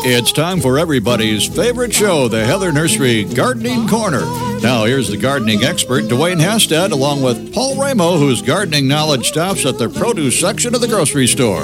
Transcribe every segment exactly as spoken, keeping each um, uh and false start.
It's time for everybody's favorite show, the Heather Nursery Gardening Corner. Now, here's the gardening expert, Dwayne Hastad, along with Paul Ramo, whose gardening knowledge stops at the produce section of the grocery store.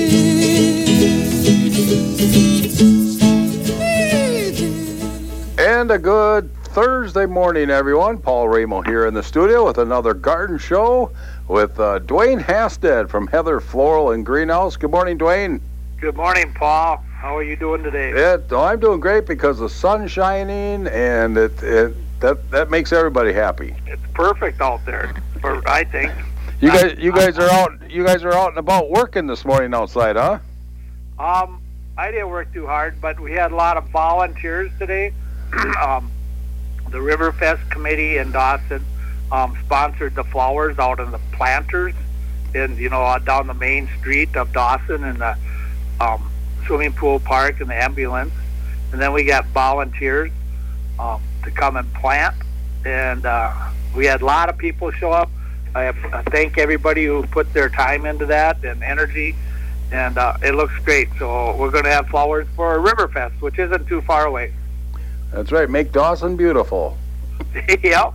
And a good Thursday morning, everyone. Paul Ramo here in the studio with another garden show with uh, Dwayne Hastad from Heather Floral and Greenhouse. Good morning, Dwayne. Good morning, Paul. How are you doing today? It, oh, I'm doing great because the sun's shining, and it, it that that makes everybody happy. It's perfect out there, for, I think. You guys, you guys are out. You guys are out and about working this morning outside, huh? Um, I didn't work too hard, but we had a lot of volunteers today. um, the Riverfest Committee in Dawson um, sponsored the flowers out in the planters, in you know uh, down the main street of Dawson and the um, swimming pool park and the ambulance, and then we got volunteers um, to come and plant, and uh, we had a lot of people show up. I, have, I thank everybody who put their time into that and energy, and uh, it looks great. So we're going to have flowers for Riverfest, which isn't too far away. That's right. Make Dawson beautiful. Yep.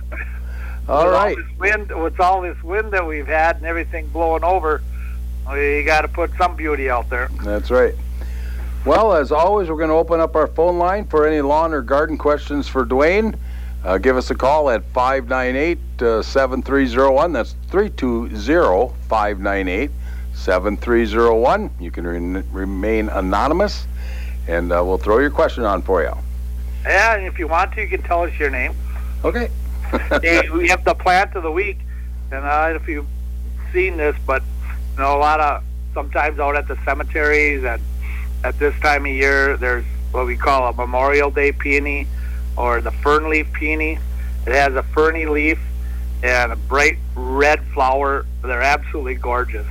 All with right. All this wind, with all this wind that we've had and everything blowing over, you got to put some beauty out there. That's right. Well, as always, we're going to open up our phone line for any lawn or garden questions for Dwayne. Uh, give us a call at five nine eight, seven three zero one. That's three two zero, five nine eight, seven three zero one. You can re- remain anonymous, and uh, we'll throw your question on for you. Yeah, and if you want to, you can tell us your name. Okay. Hey, we have the plant of the week, and I don't know if you've seen this, but you know, a lot of, sometimes out at the cemeteries and at this time of year, there's what we call a Memorial Day peony or the fern leaf peony. It has a ferny leaf and a bright red flower. They're absolutely gorgeous.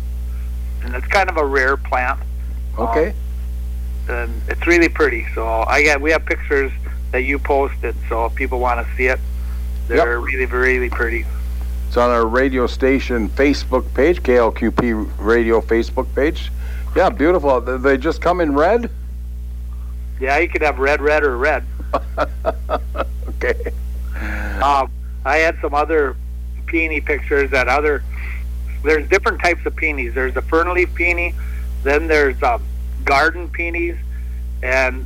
And it's kind of a rare plant. Okay. Um, and it's really pretty. So I got, we have pictures that you posted, so if people want to see it, they're yep. really, really pretty. It's on our radio station Facebook page, K L Q P Radio Facebook page. Yeah, beautiful. They just come in red? Yeah, you could have red, red, or red. Okay. Um, I had some other peony pictures that other... There's different types of peonies. There's the fern leaf peony, then there's um, garden peonies, and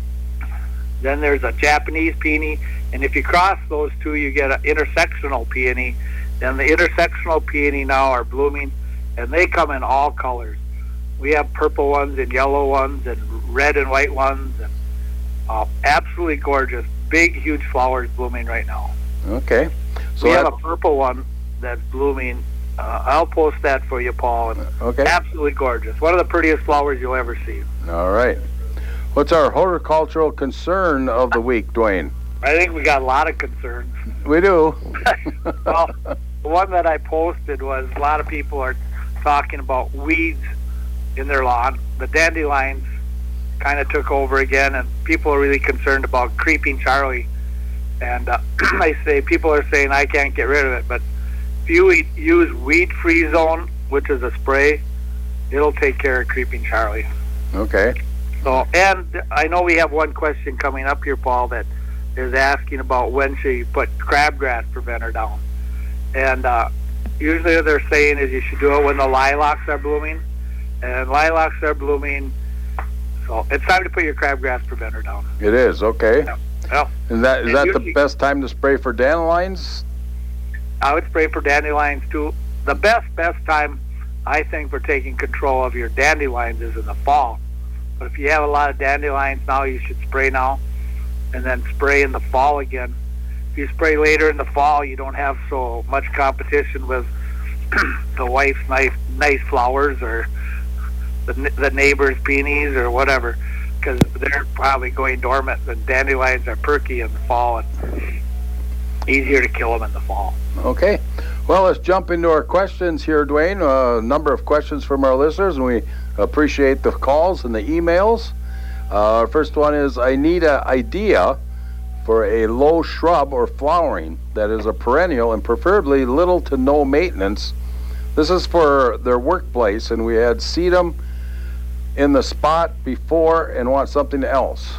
then there's a Japanese peony. And if you cross those two, you get an intersectional peony. And the intersectional peony now are blooming, and they come in all colors. We have purple ones and yellow ones and red and white ones, and uh, absolutely gorgeous, big, huge flowers blooming right now. Okay. So we that... have a purple one that's blooming. Uh, I'll post that for you, Paul. And okay. Absolutely gorgeous. One of the prettiest flowers you'll ever see. All right. What's our horticultural concern of the week, Dwayne? I think we got a lot of concerns. We do. Well, the one that I posted was a lot of people are talking about weeds in their lawn. The dandelions kind of took over again, and people are really concerned about creeping Charlie. And uh, I say, people are saying I can't get rid of it, but if you use Weed Free Zone, which is a spray, it'll take care of creeping Charlie. Okay. So, and I know we have one question coming up here, Paul, that is asking about when should you put crabgrass preventer down. And uh, usually what they're saying is you should do it when the lilacs are blooming. And lilacs are blooming, so it's time to put your crabgrass preventer down. It is, okay. Yeah. Well, is that, is that usually, the best time to spray for dandelions? I would spray for dandelions, too. The best, best time, I think, for taking control of your dandelions is in the fall. But if you have a lot of dandelions now, you should spray now and then spray in the fall again. If you spray later in the fall, you don't have so much competition with the wife's nice, nice flowers or the, the neighbor's peonies or whatever, because they're probably going dormant. The dandelions are perky in the fall and easier to kill them in the fall. Okay. Well, let's jump into our questions here, Dwayne. A uh, number of questions from our listeners, and we appreciate the calls and the emails. Uh, our first one is, I need an idea for a low shrub or flowering that is a perennial and preferably little to no maintenance. This is for their workplace, and we had sedum in the spot before and want something else?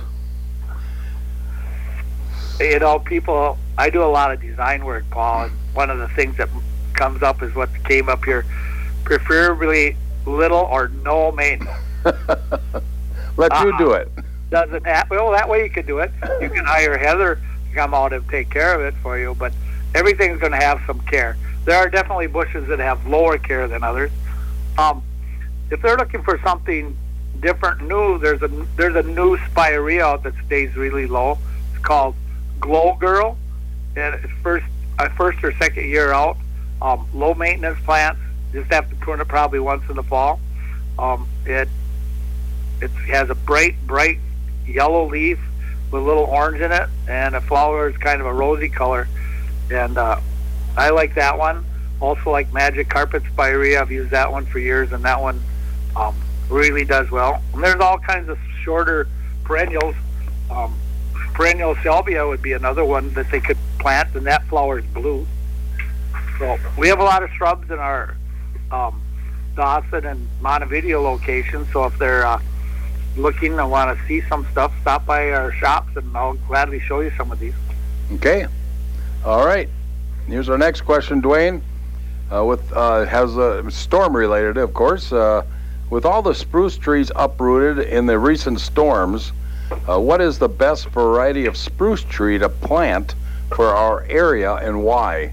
You know, people, I do a lot of design work, Paul, and one of the things that comes up is what came up here, preferably little or no maintenance. Let uh, you do it. Doesn't happen. Well, that way you can do it. You can hire Heather to come out and take care of it for you, but everything's going to have some care. There are definitely bushes that have lower care than others. Um, if they're looking for something different, new, there's a there's a new spirea out that stays really low. It's called Glow Girl, and it's first uh, first or second year out. Um, low maintenance plants. Just have to prune it probably once in the fall. Um, it it has a bright bright yellow leaf with a little orange in it, and the flower is kind of a rosy color. And uh, I like that one. Also like Magic Carpet Spirea. I've used that one for years, and that one um, really does well. And there's all kinds of shorter perennials. Um, Perennial salvia would be another one that they could plant, and that flower is blue. So we have a lot of shrubs in our um, Dawson and Montevideo locations. So if they're uh, looking and want to see some stuff, stop by our shops, and I'll gladly show you some of these. Okay. All right. Here's our next question, Dwayne. Uh, with uh, has uh, storm related, of course. Uh, with all the spruce trees uprooted in the recent storms, Uh, what is the best variety of spruce tree to plant for our area, and why?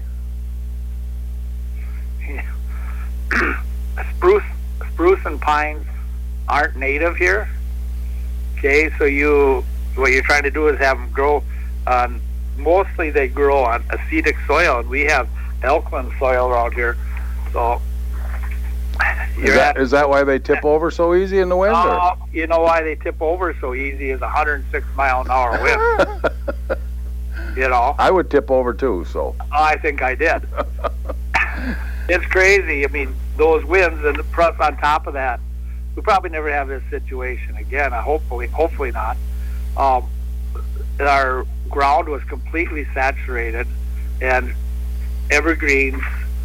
spruce, spruce and pines aren't native here. Okay, so you what you're trying to do is have them grow on. Mostly they grow on acetic soil, and we have alkaline soil around here. So is that, at, is that why they tip over so easy in the wind? Uh, you know why they tip over so easy is a one hundred six mile an hour wind. You know, I would tip over too. So I think I did. It's crazy. I mean, those winds, and plus on top of that, we probably never have this situation again. I hopefully, hopefully not. Um, our ground was completely saturated, and evergreens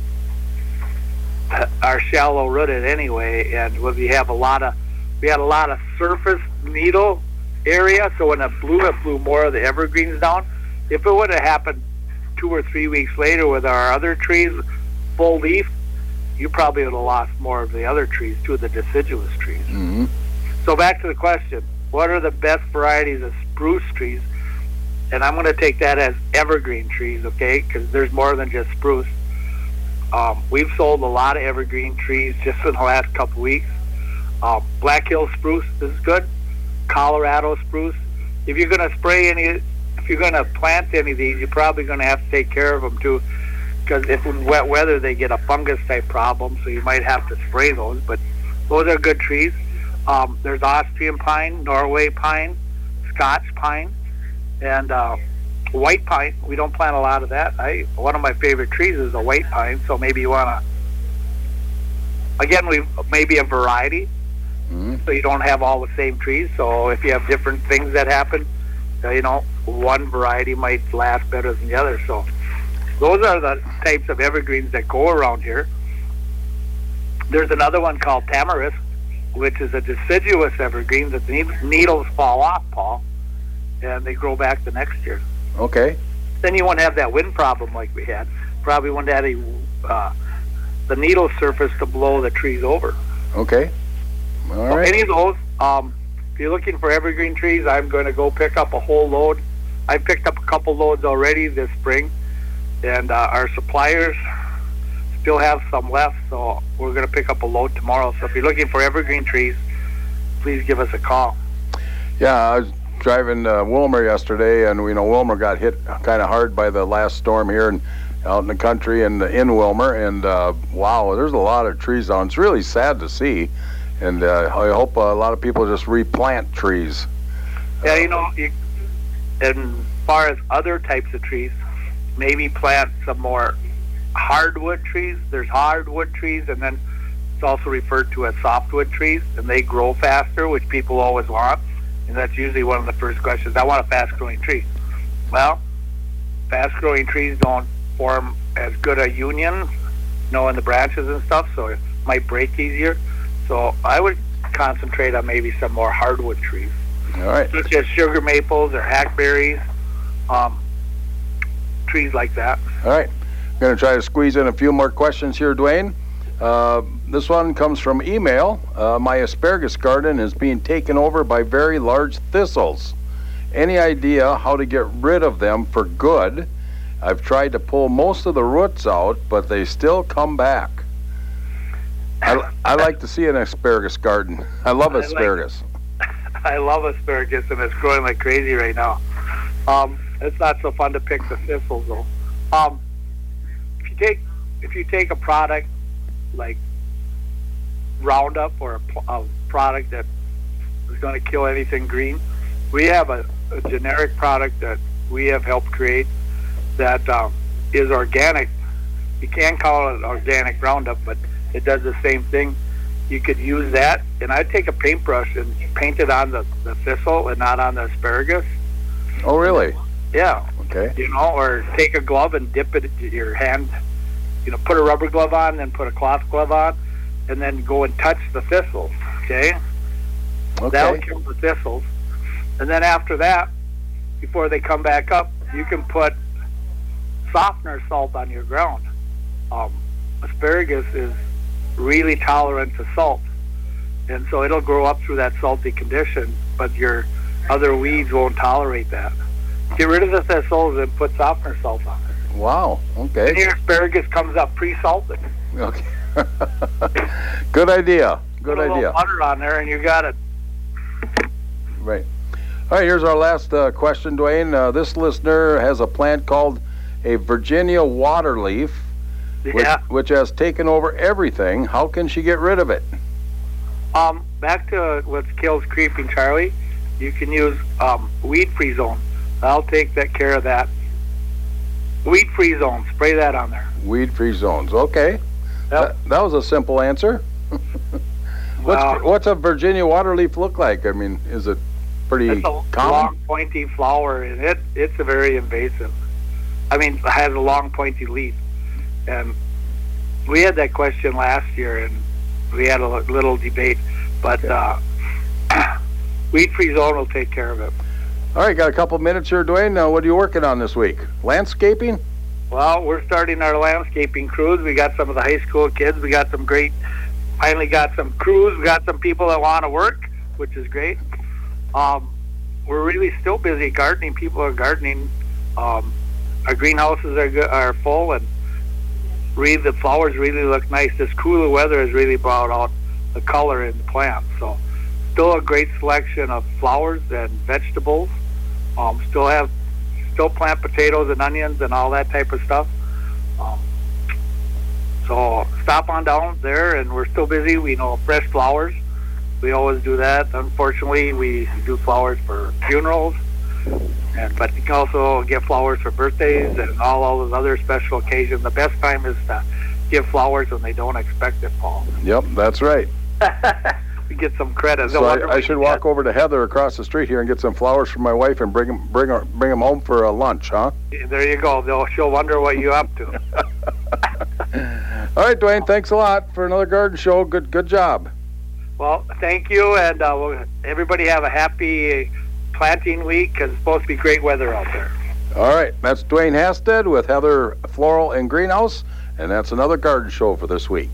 are shallow rooted anyway, and we have a lot of we had a lot of surface needle area, so when it blew it blew more of the evergreens down. If it would have happened two or three weeks later with our other trees full leaf, you probably would have lost more of the other trees too, the deciduous trees. Mm-hmm. So back to the question, what are the best varieties of spruce trees? And I'm going to take that as evergreen trees, okay, because there's more than just spruce. Um, we've sold a lot of evergreen trees just in the last couple weeks. Um, Black Hill spruce is good. Colorado spruce. If you're going to spray any, if you're going to plant any of these, you're probably going to have to take care of them too, because if in wet weather they get a fungus type problem, so you might have to spray those. But those are good trees. Um, there's Austrian pine, Norway pine, Scotch pine, and uh, white pine. We don't plant a lot of that. I one of my favorite trees is a white pine, so maybe you want to, again, we maybe a variety, mm-hmm. so you don't have all the same trees. So if you have different things that happen, uh, you know, one variety might last better than the other. So those are the types of evergreens that go around here. There's another one called tamarisk, which is a deciduous evergreen that the needles fall off, Paul, and they grow back the next year. Okay. Then you won't have that wind problem like we had. Probably won't have a, uh, the needle surface to blow the trees over. Okay. All So right. any of those, um, if you're looking for evergreen trees, I'm going to go pick up a whole load. I picked up a couple loads already this spring, and uh, our suppliers still have some left, so we're going to pick up a load tomorrow. So if you're looking for evergreen trees, please give us a call. Yeah, I was driving uh, Wilmer yesterday, and you know Wilmer got hit kind of hard by the last storm here and out in the country and in Wilmer, and uh, wow, there's a lot of trees down. It's really sad to see, and uh, I hope a lot of people just replant trees. Yeah, you know, you, as far as other types of trees, maybe plant some more hardwood trees. There's hardwood trees, and then it's also referred to as softwood trees, and they grow faster, which people always want. And that's usually one of the first questions. I want a fast-growing tree. Well, fast-growing trees don't form as good a union, you know, in the branches and stuff, so it might break easier. So I would concentrate on maybe some more hardwood trees. All right. Such as sugar maples or hackberries, um, trees like that. All right. I'm going to try to squeeze in a few more questions here, Dwayne. Uh, this one comes from email. Uh, my asparagus garden is being taken over by very large thistles. Any idea how to get rid of them for good? I've tried to pull most of the roots out, but they still come back. I, I like to see an asparagus garden. I love asparagus. I, like, I love asparagus, and it's growing like crazy right now. Um, it's not so fun to pick the thistles, though. Um, if you take if you take a product like Roundup or a, a product that is going to kill anything green, we have a, a generic product that we have helped create that um, is organic. You can call it organic Roundup, but it does the same thing. You could use that, and I'd take a paintbrush and paint it on the, the thistle and not on the asparagus. Oh, really? Yeah. Okay. You know, or take a glove and dip it in your hand. You know, put a rubber glove on, then put a cloth glove on, and then go and touch the thistles. Okay. Okay. That'll kill the thistles. And then after that, before they come back up, you can put softener salt on your ground. Um, asparagus is really tolerant to salt, and so it'll grow up through that salty condition, but your other weeds won't tolerate that. Get rid of the thistles and put softener salt on it. Wow. Okay. And your asparagus comes up pre-salted. Okay. Good idea. Good put a idea. little butter on there, and you got it. Right. All right, here's our last uh, question, Dwayne. Uh, this listener has a plant called a Virginia waterleaf, which, Yeah. which has taken over everything. How can she get rid of it? Um, back to what kills creeping Charlie, you can use um, weed-free zone. I'll take that care of that. Weed-free zone. Spray that on there. Weed-free zones. Okay. Yep. That, that was a simple answer. what's, Well- what's a Virginia waterleaf look like? I mean, is it pretty It's a common? long, pointy flower, and it it's a very invasive. I mean, it has a long, pointy leaf. And we had that question last year, and we had a little debate. But uh, weed-free zone will take care of it. All right, got a couple minutes here, Dwayne. Now, what are you working on this week? Landscaping? Well, we're starting our landscaping crews. We got some of the high school kids. We got some great, finally got some crews. We got some people that want to work, which is great. Um, we're really still busy gardening. People are gardening. Um, our greenhouses are good, are full, and really the flowers really look nice. This cooler weather has really brought out the color in the plants. So still a great selection of flowers and vegetables. Um, still have, still plant potatoes and onions and all that type of stuff. Um, so stop on down there, and we're still busy. We know fresh flowers. We always do that. Unfortunately, we do flowers for funerals, and but you can also get flowers for birthdays and all, all those other special occasions. The best time is to give flowers when they don't expect it, Paul. Yep, that's right. We get some credit. So I, I should walk over to Heather across the street here and get some flowers for my wife and bring them, bring her, bring them home for a lunch, huh? There you go. They'll, she'll wonder what you're up to. All right, Dwayne, thanks a lot for another garden show. Good good job. Well, thank you, and uh, we'll, everybody have a happy planting week, because it's supposed to be great weather out there. All right, that's Dwayne Hasted with Heather Floral and Greenhouse, and that's another garden show for this week.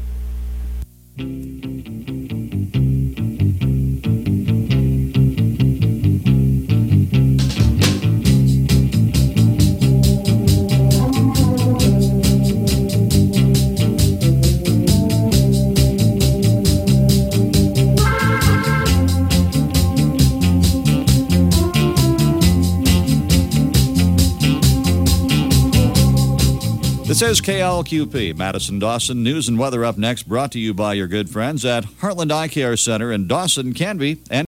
This is K L Q P, Madison Dawson. News and weather up next, brought to you by your good friends at Heartland Eye Care Center in Dawson, Canby, and